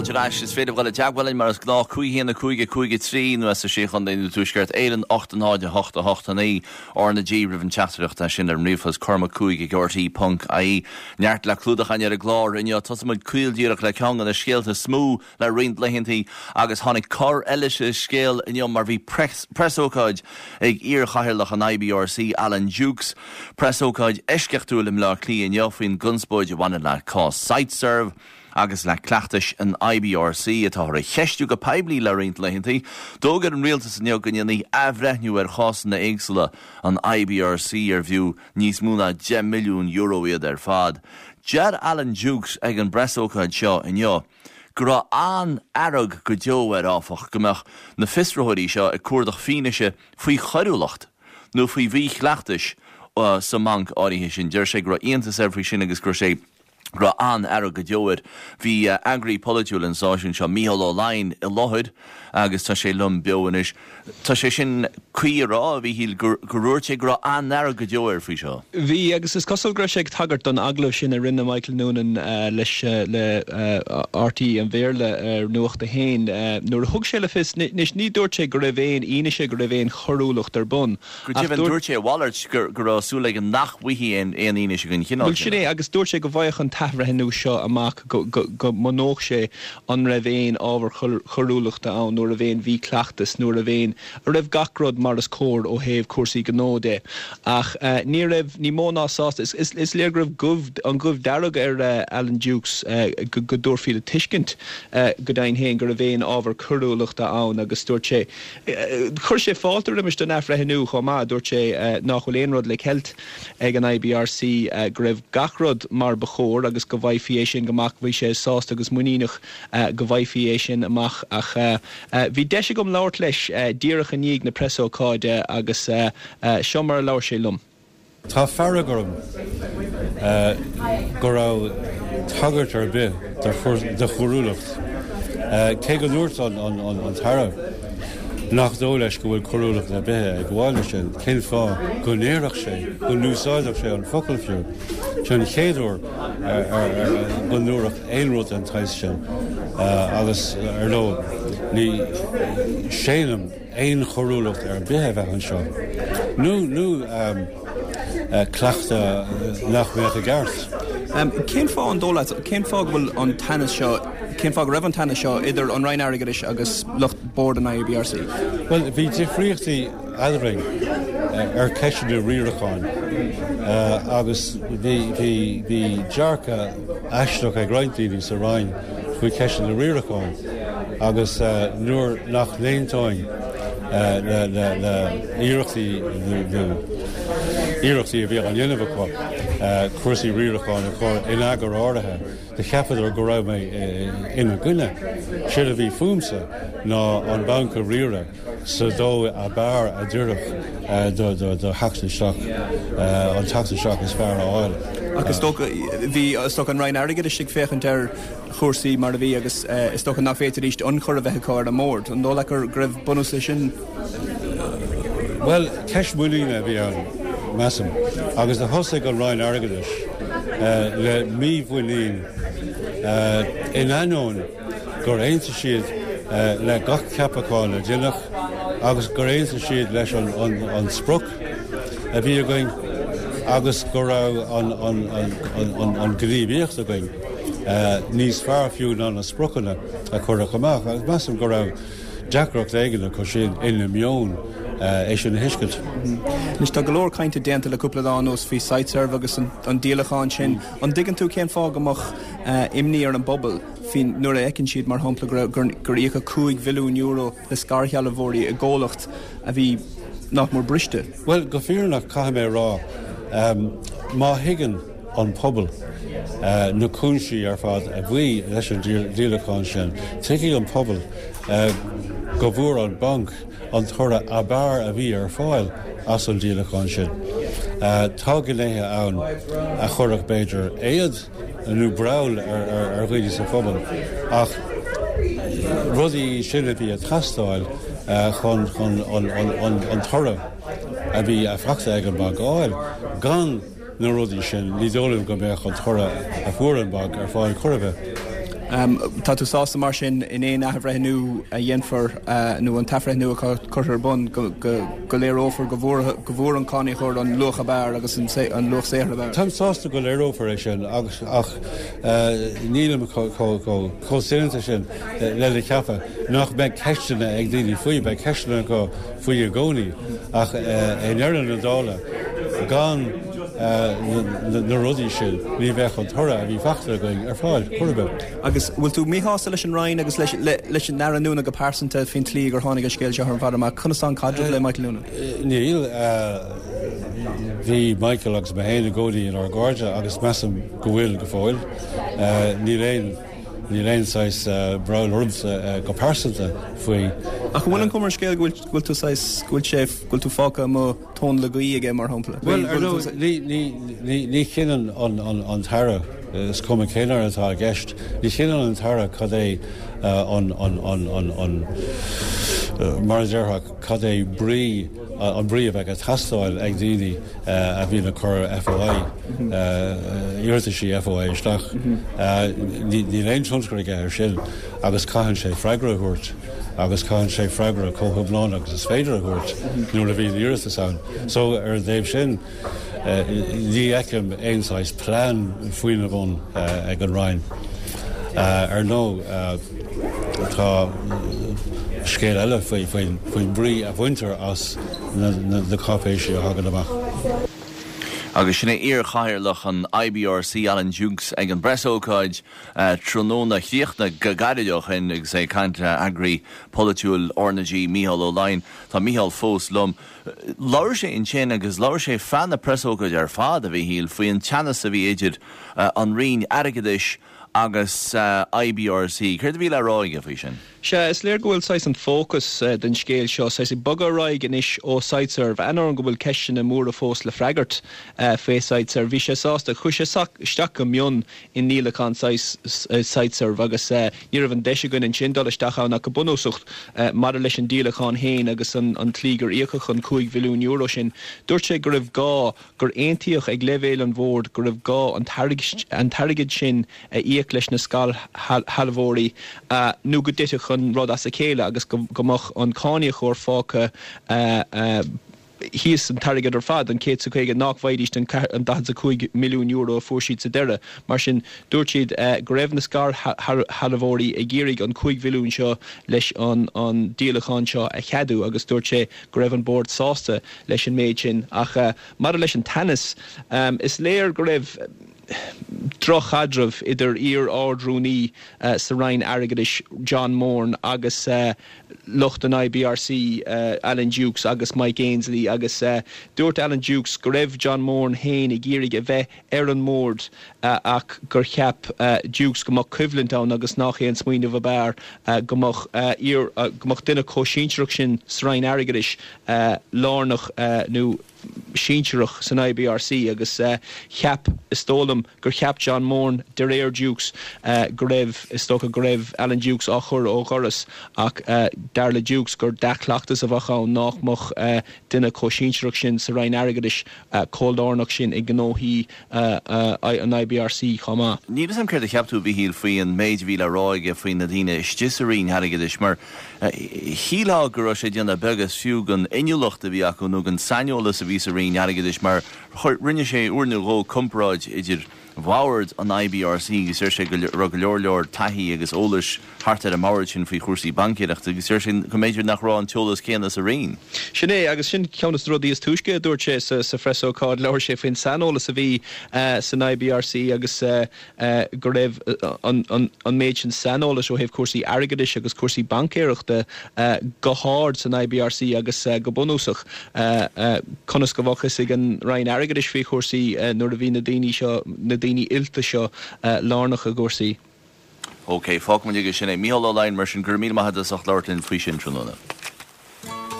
Roger is féidir bhil deagháil mar gná chuighéanna chuige trí nu a séchan daú túisgurt 1-8-8-8-8 orna G rih an chatteach a sin ar mríomhas corma chuige gortaí.ai neart le clúdach an ar a glár in tosamid cuildíireach le ceangan a scéalta smú le riont lehinntaí agus tháinig cor eileise scéal in mar bhí presócáid ag íorchathirlach an IBRC Alan Dukes presócáid eiscechtúlim le clí in faoin gunsbóid a bhaine le cá SiteServe agus le cleachtais an IBRC atá a cheistú go peblií le riont lehinntaí dógad an rialtas an neoganní ahreithniú ar chásan na éagsala an IBRC ar bhiú níos múna 10 milliún euro iad ar fad. Jar Alan Dukes ag an bresócáid seo in gur an arag go deo ar áfach gomach na fisrathirí seo ag cuardach fineise faoi choirúlacht nó faoi bhí chleachtais sa manc áirithe sin deir sé gur aontas ar faoi sin agus gur sé gra an ar go deoir hí agri politiúil an sáisiún seo Mícheál Ó Lainn I láthid agus tá sé lum beois tá sé sin cuirá bhí híl gurúirte gra an ar go deoir faoi seo. Bhí agus is cosúil gra sé tagart an aglah sin a rinne Michael Noonan leis le RT an bhéirle ar nuacht a héin nuair a thug sé le fis níos ní dúirt sé go raibh éon ionise go raibh éon chorúlacht ar bun. Gur tíobh an dúirt sé bhallairt gur súla an nachhuihí éon ionise gon chinál. Bhil sin é agus dúirt sé go bhaoch an tahraithnú seo amach go monóch sé an raibh éon ábhar chorúlachta ann nuair a bhéon bhí cleachtas nuair a bhéon a raibh gacrod mar is cór ó héamh cuasaí gnóide ach ní raibh ní móná sásta is léir raibh an gubh darag ar Alan Dukes go dúirfiad a tuiscint go dain héin gur a bhéon ábhar chorúlachta ann agus dúirt sé chuir sé fáiltar imis don afreithnú chomá dúirt sé nachhfuil éon rud le ceilt ag an IBRC go raibh gacrod mar bechóir agus go bhaidhfí sin gomach bhí sé sásta agus muíneach go bhaidhfí sin amach ach bhí deise gom labhairt leis díreach a níag na presócáide agus seo mar labhair sé lum. Tá fearr gom go raibh tagart ar bith de chorúlacht. Cé go dúirt an taramh nach dó leis go bhfuil chorúlacht na bithe ag bháile sin cén fá go néireach sé go núsáideach sé an focail fiú sin chéadúir go nuaach éonrút an tais sin agus ar nó ní séanam éon chorúlacht ar bithe bheith an seo. Nú cleachta nach mé a gceart. Cén fá an dóla cén fá bhfuil an tanna seo cén fá raibh an tanna seo idir an Ryan Arigadish agus lucht board an IBRC? Well, bhí difríochtaí adring ar ceisiú riaracháin agus bhí dearcha eisteach ag rointíí sa Ryan faoi ceisiú riaracháin agus nuair nach léontáin íireachtaí a bhí an dhéanamh cuasaí riaracháin a chuir in agar áirithe de cheapadidir go raibh mé ina gcuine siad a bhí fúmsa ná an banca riara sa dó a bear a dúireach do haachsanseach an taachsanseach is fearr áil. Agus bhí an Ryan Arigadish sig féchant ar chósaí mar a bhí agus is tócha nach féidir ríist anchor a bheith cáir a mórt an dóla gur greibh bonus lei sin? Well, ceis múlína bhí an measam agus a thosaigh an Ryan Arigadish le míomhhuilín in anón gur aonsa siad le gach ceapacháin a dionach agus gur aonsa siad leis an spruc a bhí a going agus go raibh an gríomhíocht a going níos fearr fiú ná na sprucanna a chuireach amach agus measam go raibh deacracht éigeanna chu sin ina mion é sin na hiiscailt. Nis tá go leor cainte déanta le cúpla dános fhí SiteServe agus an díalacháin sin an digan tú cén fág amach imní ar an bobbal fin nuair a eicinn siad mar hampla gur íocha 2 milliún euro le scarcheall a bhórí a ggólacht a bhí nach mór briste. Well, go fíornach caiim mé rá má higann an pobal na cúnsaí ar fad a bhí leis an díalacháin sin tuigh an pobal go bhfuair an banc an thura a bear a bhí ar fáil as an díalacháin sin. Tá go léthe ann a chuireach beidir éiad nó brail ar bhuiide sa phobal ach rudí sinna bhí a trastáil chun an thura a bhí a frachta ag an bag áil gan na rudí sin ní dólamh go bheith an thura a fuair an bag ar fáil chuirbh. Tá tú sásta mar sin in éon ahreithnú a dhéanfar nó an tafreithnú a chuir bun go léirófar go bhór an cánaí chuir an lucha bear agus an luch séhra bear. Tá sásta go léirófar é sin ach nílam cóisianta sin le ceafa nach be ceistena ag daoine faoi be ceistena go faoi a gcónaí ach éarnan na dála gan na rudí sin ní bheith an thora a bhí feachtar going ar fáil chuirbe. Agus bhfuil tú míáasta leis an rain agus leis an naranúna go pásanta fin tlí gur tháinig a scéil se ar fada má chunasán cadre le Michael Luna. Níl bhí Michael agus behéna gcódaí in ar gáide agus meam go bhfuil go fáil. Ní réonáis brail ormsa go pásanta faoi. Ach bhfuil an cumar scéil gúil tú fáca má tón le goí aige mar hampla. Well, ní cinan an tara is cum céanar atá gceist. Ní cinan an tara cad é mar deartha cad é brí an brí a bheith a tastáil ag daoine a bhí na chur FOI iirta sí FOI isteach. Ní réon tunscar ige ar sin agus caihann sé freigra thuirt agus caihann sé freigra cóthbláán agus is féidir a thuirt nuair a bhí iirta san. So ar dhéobh sin ní eicem éonáis plán faoine bhn ag an rain. Ar nó tá scéal eile faoin brí a bhaintear as na cápéisí a hagan amach. Agus sinna chairlach an IBRC Alan Dukes ag an Bresócáid tróna chríochna gagaideoch in ag sé cantra agri politiúil ornaí Mícheál Ó Tá Mícheál fós lom. Lair sé in sin agus lair sé fan na Presócáid ar fád a bhí híl faoin teannas a bhí éidir an rion airgeadis agus IBRC. Céir bhí le ráige faoi sin? Se is léir gohfuil sais an fócus den scéil seo sais I bag ráig inis ó Sightserve anar an gohfuil ceisina mór a fós le freigart fé Sightserve. Bhí sé sásta chuise isteach go mion in nílachán Sightserve agus níor an deise gon in sin dal isteach nach go bunósucht mar leis an dílachán héin agus an tlígur íochach an €5 milliún sin. Dúirt sé go raibh gá gur aontaíoch ag leibhéil an bhórd go raibh gá an tarigid sin íoc leis na scáil halmhóirí nó go diteach an rud as a chéile agus gomach an cáine chóir fáca híos an tarigad ar fad an céad sa chuige nachmhaidíist an €15 milliún fórsíd sa deire. Mar sin dúirt siad go raibh na scáil halmhóirí ag géirigh an €5 milliún seo leis an dílachán seo a cheadú agus dúirt sé go raibh an bord sásta leis an méid sin ach mar leis an tennis is léir go raibh trochadromh idir árdrúní sa rain airgeadis John Moore agus lucht an IBRC Alan Dukes agus Mike Ainsley agus dúirt Alan Dukes go raibh John Moore héin I géirigh a bheith ar an mód ach gur cheap Dukes gomach cuiblintán agus nach éon smaoineh a bear gomach duine cóisiintreach sin sa rain airgeadis lárnach nó síintreach san IBRC agus cheap istólam gur cheap John Moore de réir Dukes go raibh istócha go raibh Alan Dukes á chur ó choras ach darla Dukes gur dachlachtas a bhacha nachmach duine cóisiintreach sin sa rain airgeadis cóldárnach sin ag gnóthaí an IBRC chomá. Ní sam céir a cheaptú bhí híl faoin méid bhí le ráige faoin na dtíine stisarín airgeadis mar hílá gur sé déanana begus fiú gan inniuachta bhí acu nó gan saneolalas a bhí sa rion airgeadis mar rinne sé úrnú ró compráid idir bhhairid an IBRC gus sé go leor taithí agus ólas hartar a máir sin faoi chósaí bancéireachta agus sin go méidir nach rá an teolas céannas a rion. Sinné agus sin ceannas rodí is túisce dúirt sé sa Fresócáid leir sé fin saneolalas a bhí san IBRC agus go raibh an méid sin saneolalas ó héobh chósaí airgeadis agus chósaí bancéireachta go háard san IBRC agus go bunúsach conas go bhachas ag an rain airgeadis faoi chósaí nuair a bhí na daoine ilta seo lárnach a gcósaí. OK, fág man ige sinna Mícheál Ó mar sin gur míle maithad a leirtain faoi sin tróna.